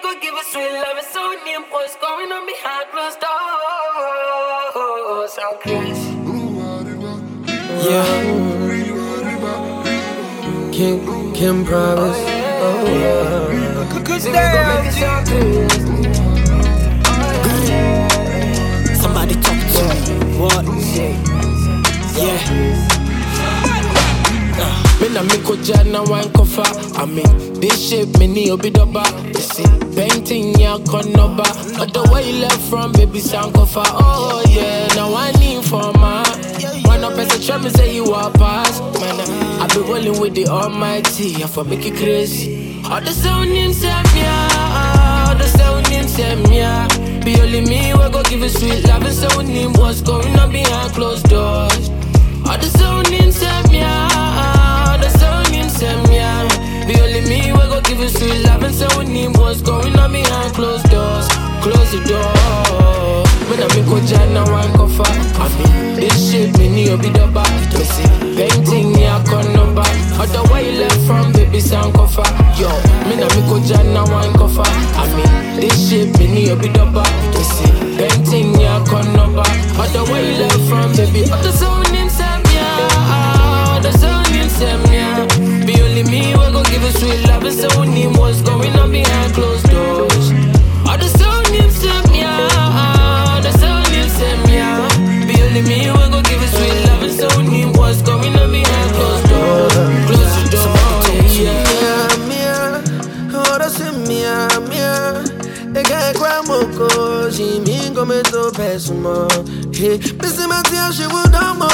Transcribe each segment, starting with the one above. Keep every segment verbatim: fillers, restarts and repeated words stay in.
go give a sweet love. It's so name what's going on behind closed doors. So crazy. Yeah. Kim, Kim promise. Oh, yeah. Good day, Somebody talk to me. What? Yeah. Me na me ko jana wine kofa. I mean, this shape me ni obi doba. You see, painting ya konoba. But the way you left from baby sound kofa. Oh yeah, now I need for my. One up as a try me say you are past. Man, I be rolling with the Almighty. I for make it crazy. All the sound in Samia, all the sound in Samia. Be only me we go give you sweet love and sound in what's going on behind closed doors. All the sound in Samia, all the sound in Samia. Be only me we go give you sweet love and sound in what's going on behind closed doors. Close the door. When I make a jana wine kofa. I mean, this shit me ni obi doba. Me see painting ya konoba. Other way you left from baby sound kofa. Yo, me na make a jana wine kofa. I mean, this shit me ni obi doba. Me see painting ya konoba. Other way you left from baby. Other sound in Samia, other sound in Samia. Be only me we go give you sweet love and so name what's going on behind closed doors. Other sound in Samia, other sound in Samia. Be only me we go give you sweet love and so name what's going on behind closed doors. Close the door, yeah. Mia, ora se mia, mia. E che qua moko, si mi come to pesmo. Hey, Mister Mattia, she would know more.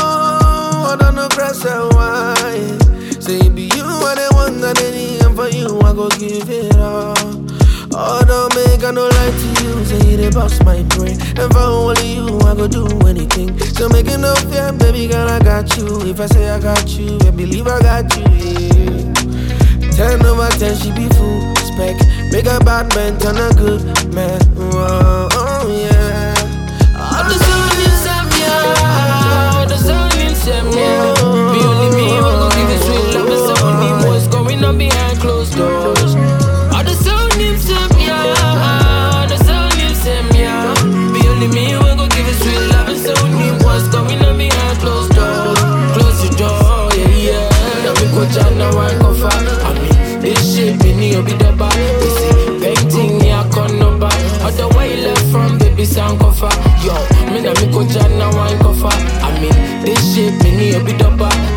I don't know, press why. Say, be you are the one that I need, and for you, I go give it all. Oh, don't make I no lie to you. Say, they bust my brain. And for only you, I go do anything. So make it no fear, baby girl, I got you. If I say I got you, I believe I got you, yeah. Ten over ten, she be full spec. Make a bad man turn a good man. Oh, oh yeah. All the sound in Samia, all the sound in Samia. Be only me we go give you sweet love and sound in what's going on behind closed doors. All the sound in Samia, all the sound in Samia. Be only me we go give you sweet love and sound in what's going on behind closed doors. Close the door, yeah, yeah. Now we go jana wine kofa. I mean, this shit me ni obi doba. You see, painting ya konoba. Other way you left from baby sound kofa. Yo, me na me go jana wine kofa. I mean, this shit me ni obi doba.